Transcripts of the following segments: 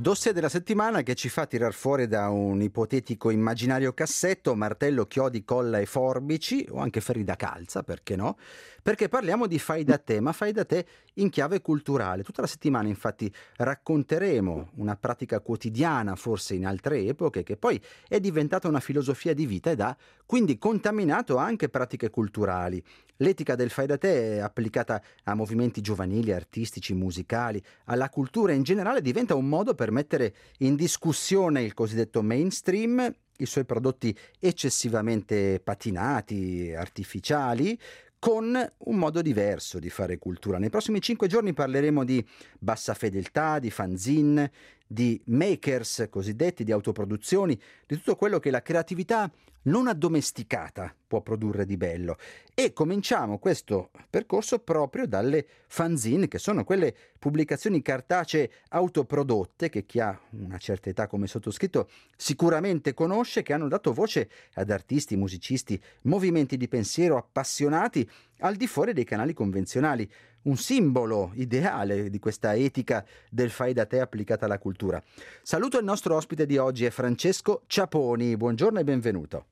Dossier della settimana che ci fa tirar fuori da un ipotetico immaginario cassetto martello, chiodi, colla e forbici, o anche ferri da calza, perché no? Perché parliamo di fai da te, ma fai da te in chiave culturale. Tutta la settimana infatti racconteremo una pratica quotidiana, forse in altre epoche, che poi è diventata una filosofia di vita ed ha quindi contaminato anche pratiche culturali. L'etica del fai da te è applicata a movimenti giovanili, artistici, musicali, alla cultura in generale, diventa un modo per mettere in discussione il cosiddetto mainstream, i suoi prodotti eccessivamente patinati, artificiali, con un modo diverso di fare cultura. Nei prossimi 5 giorni parleremo di bassa fedeltà, di fanzine, di makers cosiddetti, di autoproduzioni, di tutto quello che la creatività non addomesticata può produrre di bello. E cominciamo questo percorso proprio dalle fanzine, che sono quelle pubblicazioni cartacee autoprodotte che chi ha una certa età come sottoscritto sicuramente conosce, che hanno dato voce ad artisti, musicisti, movimenti di pensiero appassionati al di fuori dei canali convenzionali. Un simbolo ideale di questa etica del fai da te applicata alla cultura. Saluto il nostro ospite di oggi, è Francesco Ciaponi. Buongiorno e benvenuto.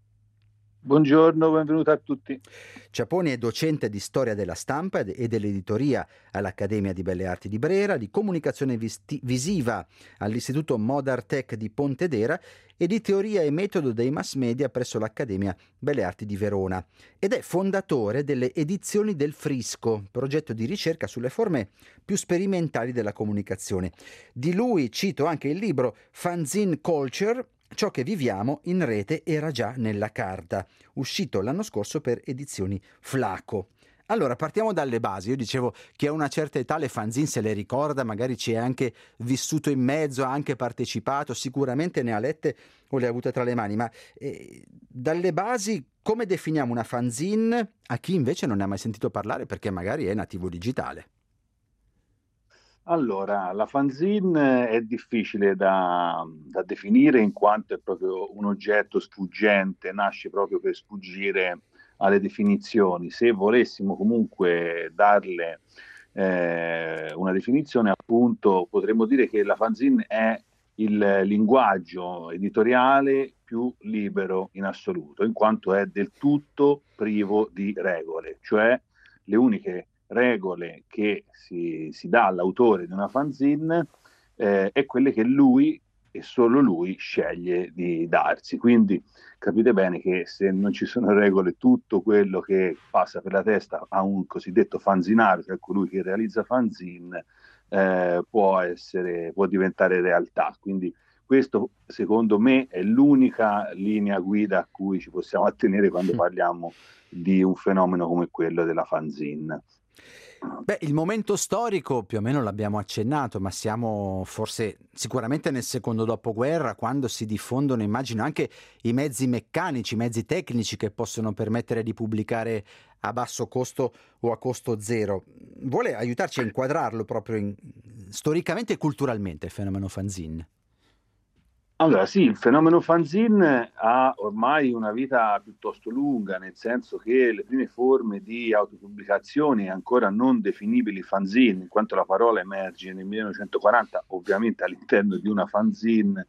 Buongiorno, benvenuto a tutti. Ciaponi è docente di storia della stampa e dell'editoria all'Accademia di Belle Arti di Brera, di comunicazione visiva all'Istituto Modern Tech di Pontedera e di teoria e metodo dei mass media presso l'Accademia Belle Arti di Verona. Ed è fondatore delle Edizioni del Frisco, progetto di ricerca sulle forme più sperimentali della comunicazione. Di lui cito anche il libro Fanzine Culture. Ciò che viviamo in rete era già nella carta, uscito l'anno scorso per Edizioni Flaco. Allora, partiamo dalle basi. Io dicevo che a una certa età le fanzine se le ricorda, magari ci è anche vissuto in mezzo, ha anche partecipato, sicuramente ne ha lette o le ha avute tra le mani, ma dalle basi come definiamo una fanzine a chi invece non ne ha mai sentito parlare perché magari è nativo digitale? Allora, la fanzine è difficile da definire in quanto è proprio un oggetto sfuggente, nasce proprio per sfuggire alle definizioni. Se volessimo comunque darle una definizione, appunto, potremmo dire che la fanzine è il linguaggio editoriale più libero in assoluto, in quanto è del tutto privo di regole, cioè le uniche regole che si dà all'autore di una fanzine e quelle che lui e solo lui sceglie di darsi. Quindi capite bene che se non ci sono regole, tutto quello che passa per la testa a un cosiddetto fanzinario, cioè colui che realizza fanzine, può diventare realtà. Quindi questo, secondo me, è l'unica linea guida a cui ci possiamo attenere quando parliamo di un fenomeno come quello della fanzine. Beh, il momento storico più o meno l'abbiamo accennato, ma siamo forse sicuramente nel secondo dopoguerra, quando si diffondono, immagino, anche i mezzi meccanici, i mezzi tecnici che possono permettere di pubblicare a basso costo o a costo zero. Vuole aiutarci a inquadrarlo proprio storicamente e culturalmente il fenomeno fanzine? Allora, sì, il fenomeno fanzine ha ormai una vita piuttosto lunga, nel senso che le prime forme di autopubblicazione ancora non definibili fanzine, in quanto la parola emerge nel 1940, ovviamente all'interno di una fanzine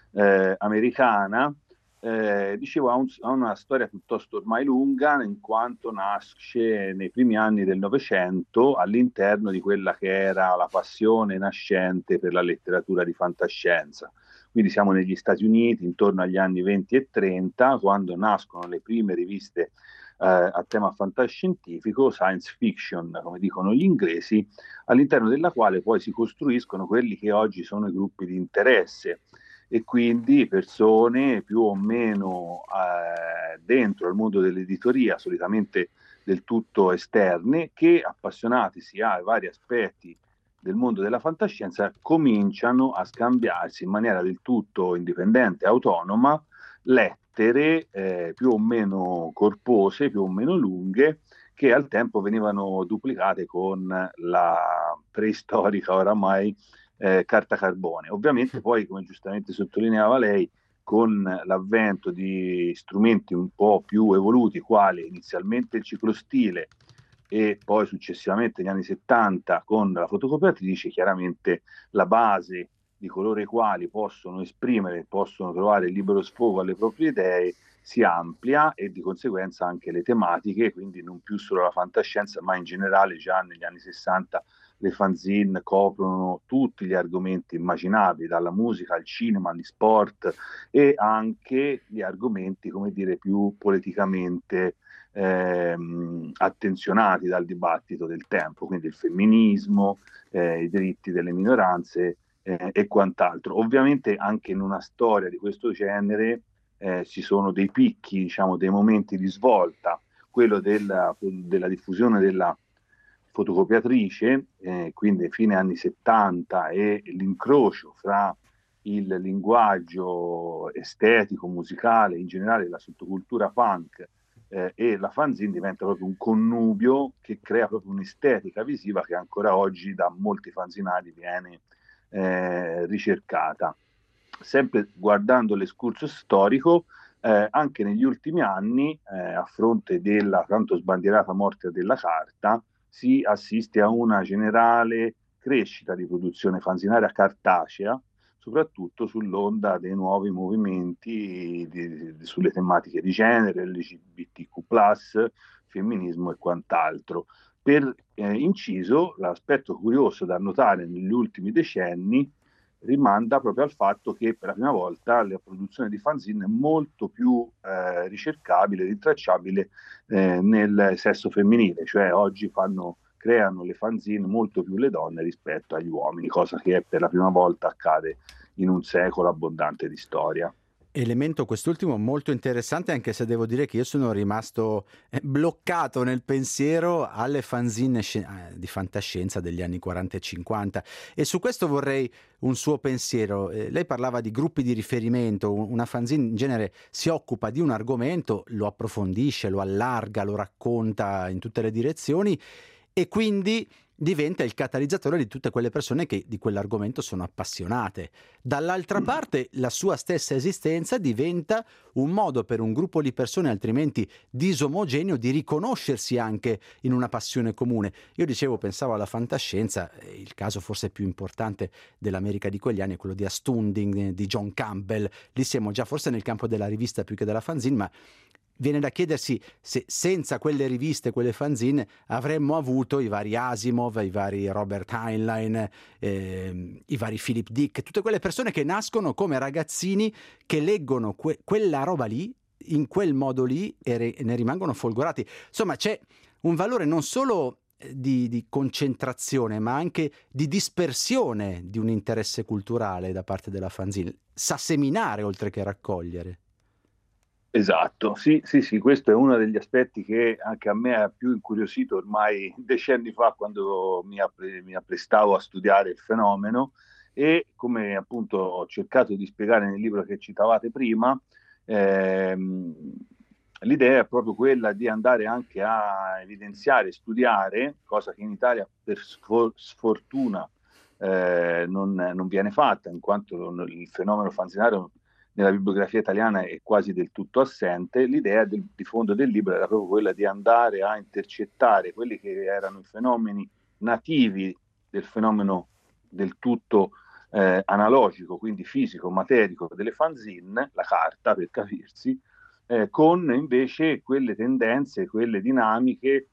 americana, dicevo, ha una storia piuttosto ormai lunga, in quanto nasce nei primi anni del Novecento all'interno di quella che era la passione nascente per la letteratura di fantascienza. Quindi siamo negli Stati Uniti intorno agli anni 20 e 30, quando nascono le prime riviste a tema fantascientifico, science fiction, come dicono gli inglesi, all'interno della quale poi si costruiscono quelli che oggi sono i gruppi di interesse e quindi persone più o meno dentro il mondo dell'editoria, solitamente del tutto esterne, che appassionatisi ai vari aspetti del mondo della fantascienza cominciano a scambiarsi in maniera del tutto indipendente e autonoma lettere più o meno corpose, più o meno lunghe, che al tempo venivano duplicate con la preistorica oramai carta carbone. Ovviamente poi, come giustamente sottolineava lei, con l'avvento di strumenti un po' più evoluti, quali inizialmente il ciclostile e poi successivamente negli anni 70 con la fotocopiatrice, chiaramente la base di coloro i quali possono esprimere, possono trovare libero sfogo alle proprie idee, si amplia, e di conseguenza anche le tematiche, quindi non più solo la fantascienza, ma in generale già negli anni 60 le fanzine coprono tutti gli argomenti immaginabili, dalla musica al cinema, agli sport, e anche gli argomenti, come dire, più politicamente attenzionati dal dibattito del tempo, quindi il femminismo, i diritti delle minoranze e quant'altro. Ovviamente anche in una storia di questo genere ci sono dei picchi, diciamo, dei momenti di svolta, quello della diffusione della fotocopiatrice, quindi fine anni 70, e l'incrocio fra il linguaggio estetico, musicale, in generale la sottocultura punk e la fanzine, diventa proprio un connubio che crea proprio un'estetica visiva che ancora oggi da molti fanzinari viene ricercata. Sempre guardando l'escursus storico, anche negli ultimi anni, a fronte della tanto sbandierata morte della carta, si assiste a una generale crescita di produzione fanzinaria cartacea, soprattutto sull'onda dei nuovi movimenti sulle tematiche di genere, LGBTQ+, femminismo e quant'altro. Per inciso, l'aspetto curioso da notare negli ultimi decenni rimanda proprio al fatto che per la prima volta la produzione di fanzine è molto più ricercabile, rintracciabile nel sesso femminile, cioè oggi creano le fanzine molto più le donne rispetto agli uomini, cosa che per la prima volta accade in un secolo abbondante di storia. Elemento quest'ultimo molto interessante, anche se devo dire che io sono rimasto bloccato nel pensiero alle fanzine di fantascienza degli anni 40 e 50, e su questo vorrei un suo pensiero. Lei parlava di gruppi di riferimento, una fanzine in genere si occupa di un argomento, lo approfondisce, lo allarga, lo racconta in tutte le direzioni e quindi diventa il catalizzatore di tutte quelle persone che di quell'argomento sono appassionate. Dall'altra parte, la sua stessa esistenza diventa un modo per un gruppo di persone altrimenti disomogeneo di riconoscersi anche in una passione comune. Io pensavo alla fantascienza, il caso forse più importante dell'America di quegli anni è quello di Astounding, di John Campbell. Lì siamo già forse nel campo della rivista più che della fanzine, ma viene da chiedersi se senza quelle riviste, quelle fanzine, avremmo avuto i vari Asimov, i vari Robert Heinlein, i vari Philip Dick, tutte quelle persone che nascono come ragazzini che leggono quella roba lì, in quel modo lì, e ne rimangono folgorati. Insomma, c'è un valore non solo di concentrazione, ma anche di dispersione di un interesse culturale da parte della fanzine. Sa seminare oltre che raccogliere. Esatto, sì, sì, sì, questo è uno degli aspetti che anche a me ha più incuriosito ormai decenni fa, quando mi apprestavo a studiare il fenomeno, e come appunto ho cercato di spiegare nel libro che citavate prima, ehm, l'idea è proprio quella di andare anche a evidenziare, studiare, cosa che in Italia per sfortuna non viene fatta, in quanto il fenomeno fanzinario nella bibliografia italiana è quasi del tutto assente. L'idea di fondo del libro era proprio quella di andare a intercettare quelli che erano i fenomeni nativi del fenomeno del tutto analogico, quindi fisico, materico delle fanzine, la carta per capirsi, con invece quelle tendenze, quelle dinamiche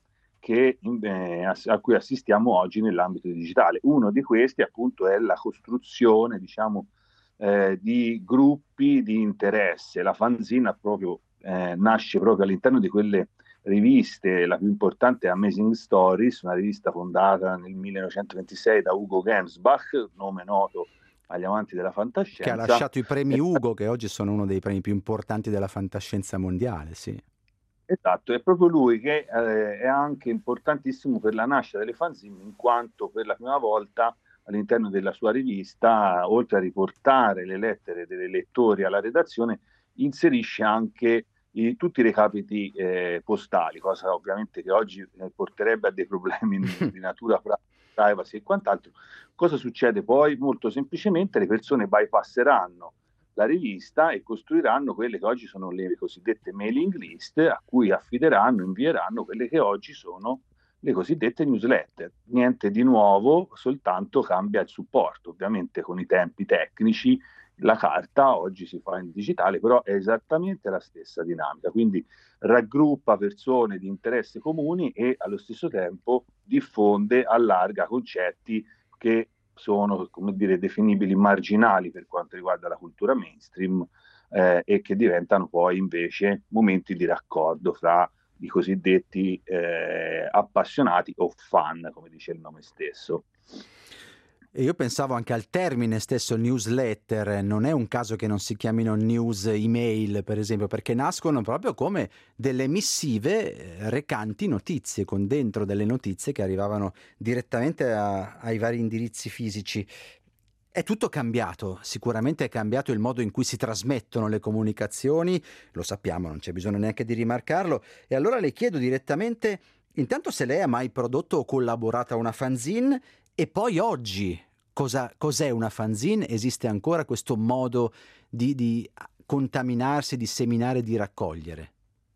a cui assistiamo oggi nell'ambito digitale. Uno di questi appunto è la costruzione, diciamo, di gruppi di interesse. La fanzina nasce proprio all'interno di quelle riviste. La più importante è Amazing Stories, una rivista fondata nel 1926 da Hugo Gernsback, nome noto agli amanti della Che ha fantascienza. lasciato i premi Ugo, che oggi sono uno dei premi più importanti della fantascienza mondiale, sì. Esatto, è proprio lui che è anche importantissimo per la nascita delle fanzine, in quanto per la prima volta all'interno della sua rivista, oltre a riportare le lettere dei lettori alla redazione, inserisce anche tutti i recapiti postali, cosa ovviamente che oggi porterebbe a dei problemi di natura privacy e quant'altro. Cosa succede poi? Molto semplicemente le persone bypasseranno la rivista e costruiranno quelle che oggi sono le cosiddette mailing list, a cui affideranno, invieranno quelle che oggi sono le cosiddette newsletter. Niente di nuovo, soltanto cambia il supporto. Ovviamente con i tempi tecnici la carta oggi si fa in digitale, però è esattamente la stessa dinamica. Quindi raggruppa persone di interesse comuni e allo stesso tempo diffonde, allarga concetti che sono, come dire, definibili marginali per quanto riguarda la cultura mainstream, e che diventano poi invece momenti di raccordo fra i cosiddetti appassionati o fan, come dice il nome stesso. E io pensavo anche al termine stesso newsletter, non è un caso che non si chiamino news email, per esempio, perché nascono proprio come delle missive recanti notizie, con dentro delle notizie che arrivavano direttamente ai vari indirizzi fisici. È tutto cambiato, sicuramente è cambiato il modo in cui si trasmettono le comunicazioni, lo sappiamo, non c'è bisogno neanche di rimarcarlo, e allora le chiedo direttamente, intanto se lei ha mai prodotto o collaborato a una fanzine, e poi oggi cos'è una fanzine? Esiste ancora questo modo di contaminarsi, di seminare, di raccogliere?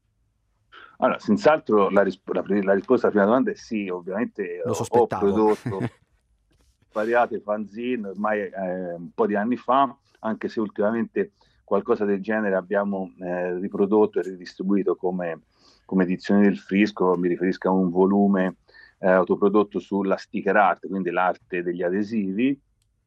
Allora, senz'altro la risposta alla prima domanda è sì, ovviamente Lo ho sospettavo. prodotto svariate fanzine ormai un po' di anni fa, anche se ultimamente qualcosa del genere abbiamo riprodotto e ridistribuito come edizione del Frisco. Mi riferisco a un volume autoprodotto sulla sticker art, quindi l'arte degli adesivi,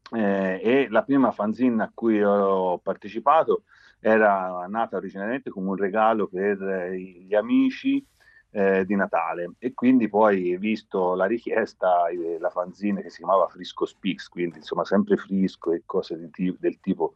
e la prima fanzine a cui ho partecipato era nata originariamente come un regalo per gli amici di Natale, e quindi poi, visto la richiesta, la fanzine che si chiamava Frisco Speaks, quindi insomma sempre Frisco e cose del tipo,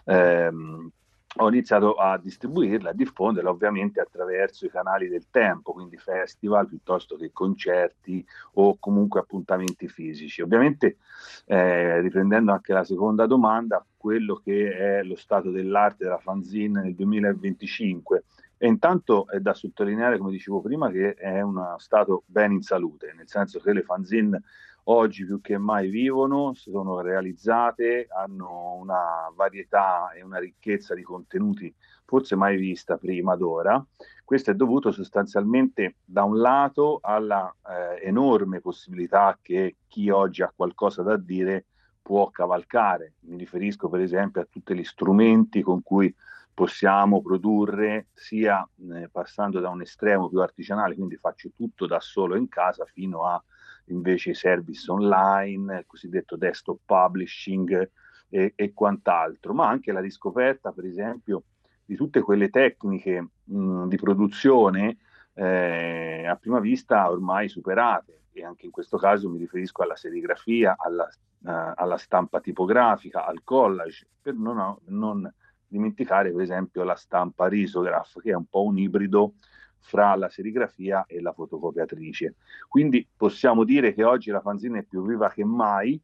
ehm, ho iniziato a distribuirla, a diffonderla ovviamente attraverso i canali del tempo, quindi festival piuttosto che concerti o comunque appuntamenti fisici. Ovviamente, riprendendo anche la seconda domanda, quello che è lo stato dell'arte della fanzine nel 2025. E intanto è da sottolineare, come dicevo prima, che è uno stato ben in salute, nel senso che le fanzine oggi più che mai vivono, sono realizzate, hanno una varietà e una ricchezza di contenuti forse mai vista prima d'ora. Questo è dovuto sostanzialmente da un lato alla enorme possibilità che chi oggi ha qualcosa da dire può cavalcare. Mi riferisco per esempio a tutti gli strumenti con cui possiamo produrre, sia passando da un estremo più artigianale, quindi faccio tutto da solo in casa, fino a invece i service online, il cosiddetto desktop publishing e quant'altro, ma anche la riscoperta, per esempio, di tutte quelle tecniche di produzione a prima vista ormai superate, e anche in questo caso mi riferisco alla serigrafia, alla stampa tipografica, al collage, per non dimenticare per esempio la stampa risograph, che è un po' un ibrido fra la serigrafia e la fotocopiatrice. Quindi possiamo dire che oggi la fanzine è più viva che mai,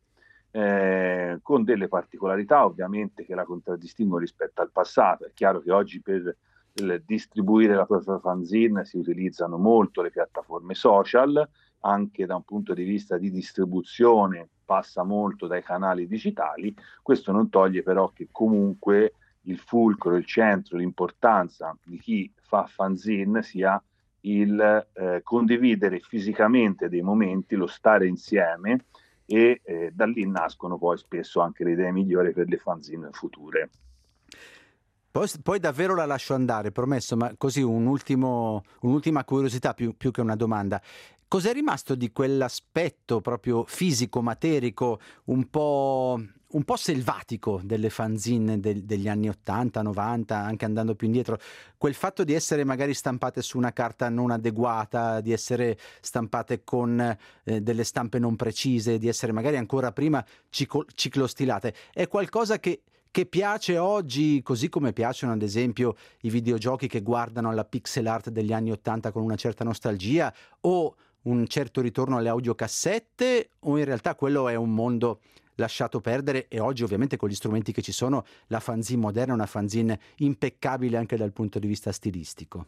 con delle particolarità ovviamente che la contraddistinguono rispetto al passato. È chiaro che oggi per distribuire la propria fanzine si utilizzano molto le piattaforme social, anche da un punto di vista di distribuzione passa molto dai canali digitali. Questo non toglie però che comunque il fulcro, il centro, l'importanza di chi fa fanzine sia il condividere fisicamente dei momenti, lo stare insieme, e da lì nascono poi spesso anche le idee migliori per le fanzine future. Poi davvero la lascio andare, promesso, ma così un'ultima curiosità più che una domanda. Cos'è rimasto di quell'aspetto proprio fisico, materico, un po' selvatico delle fanzine degli anni 80, 90, anche andando più indietro? Quel fatto di essere magari stampate su una carta non adeguata, di essere stampate con delle stampe non precise, di essere magari ancora prima ciclostilate. È qualcosa che piace oggi, così come piacciono ad esempio i videogiochi che guardano alla pixel art degli anni 80 con una certa nostalgia, o un certo ritorno alle audiocassette, o in realtà quello è un mondo lasciato perdere, e oggi ovviamente con gli strumenti che ci sono la fanzine moderna è una fanzine impeccabile anche dal punto di vista stilistico?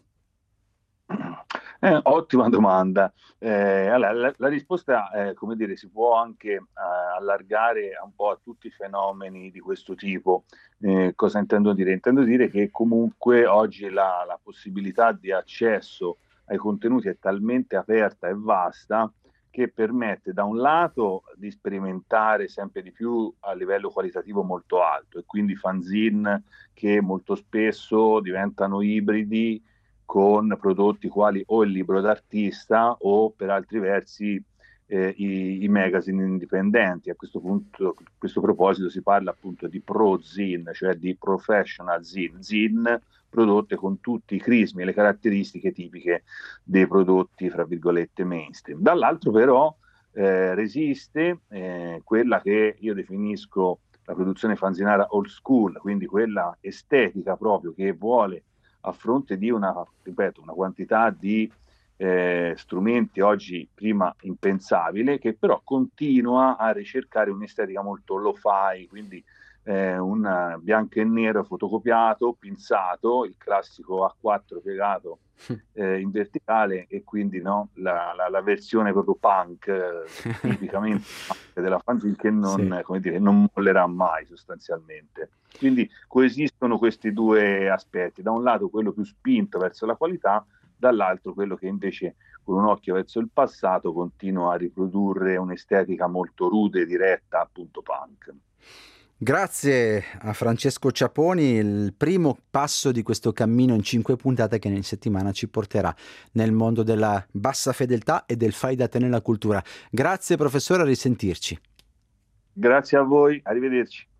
Ottima domanda. Allora, la risposta, come dire, si può anche allargare un po' a tutti i fenomeni di questo tipo. Cosa intendo dire? Intendo dire che comunque oggi la possibilità di accesso ai contenuti è talmente aperta e vasta che permette da un lato di sperimentare sempre di più a livello qualitativo molto alto, e quindi fanzine che molto spesso diventano ibridi con prodotti quali o il libro d'artista o per altri versi i magazine indipendenti. A questo punto, a questo proposito, si parla appunto di pro-zine, cioè di professional zine, zine prodotte con tutti i crismi e le caratteristiche tipiche dei prodotti, fra virgolette, mainstream. Dall'altro però resiste quella che io definisco la produzione fanzinara old school, quindi quella estetica proprio che vuole, a fronte di una, ripeto, una quantità di strumenti oggi prima impensabile, che però continua a ricercare un'estetica molto lo-fi, quindi un bianco e nero fotocopiato, pinzato, il classico A4 piegato in verticale, e quindi no, la versione proprio punk, tipicamente della fanzine, che non, Sì. come dire, non mollerà mai sostanzialmente. Quindi coesistono questi due aspetti: da un lato quello più spinto verso la qualità, dall'altro quello che invece con un occhio verso il passato continua a riprodurre un'estetica molto rude, diretta, appunto punk. Grazie a Francesco Ciaponi, il primo passo di questo cammino in 5 puntate che in settimana ci porterà nel mondo della bassa fedeltà e del fai da te nella cultura. Grazie professore, a risentirci. Grazie a voi, arrivederci.